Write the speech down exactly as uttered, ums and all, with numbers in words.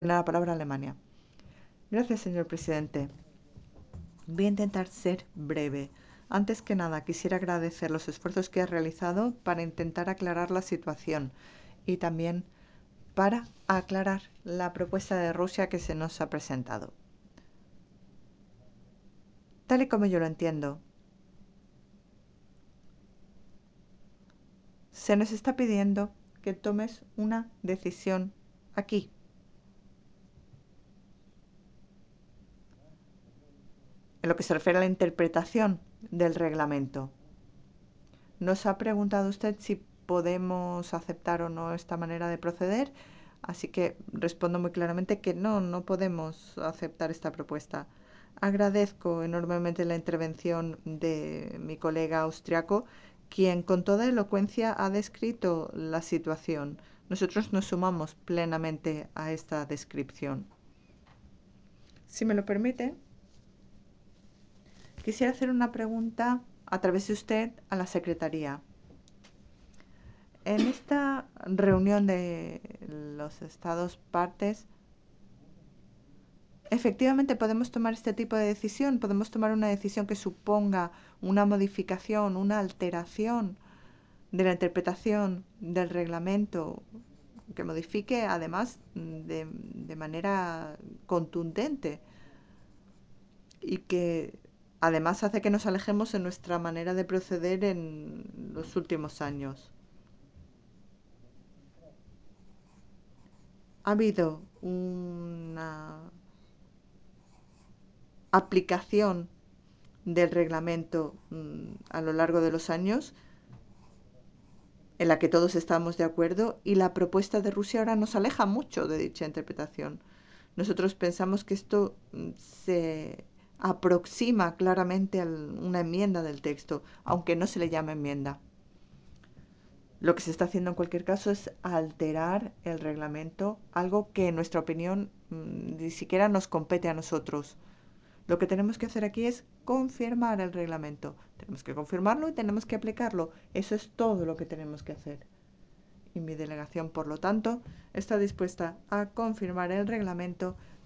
la palabra a Alemania. Gracias, señor presidente. Voy a intentar ser breve. Antes que nada, quisiera agradecer los esfuerzos que ha realizado para intentar aclarar la situación y también para aclarar la propuesta de Rusia que se nos ha presentado. Tal y como yo lo entiendo, se nos está pidiendo que tomes una decisión aquí, en lo que se refiere a la interpretación del reglamento. Nos ha preguntado usted si podemos aceptar o no esta manera de proceder, así que respondo muy claramente que no, no podemos aceptar esta propuesta. Agradezco enormemente la intervención de mi colega austriaco, quien con toda elocuencia ha descrito la situación. Nosotros nos sumamos plenamente a esta descripción. Si me lo permite, quisiera hacer una pregunta a través de usted a la Secretaría. En esta reunión de los estados partes, efectivamente podemos tomar este tipo de decisión, podemos tomar una decisión que suponga una modificación, una alteración de la interpretación del reglamento, que modifique además de, de manera contundente y que además hace que nos alejemos en nuestra manera de proceder en los últimos años. Ha habido una aplicación del reglamento mmm, a lo largo de los años en la que todos estamos de acuerdo y la propuesta de Rusia ahora nos aleja mucho de dicha interpretación. Nosotros pensamos que esto mmm, se aproxima claramente a una enmienda del texto, aunque no se le llame enmienda. Lo que se está haciendo en cualquier caso es alterar el reglamento, algo que en nuestra opinión mmm, ni siquiera nos compete a nosotros. Lo que tenemos que hacer aquí es confirmar el reglamento. Tenemos que confirmarlo y tenemos que aplicarlo. Eso es todo lo que tenemos que hacer. Y mi delegación, por lo tanto, está dispuesta a confirmar el reglamento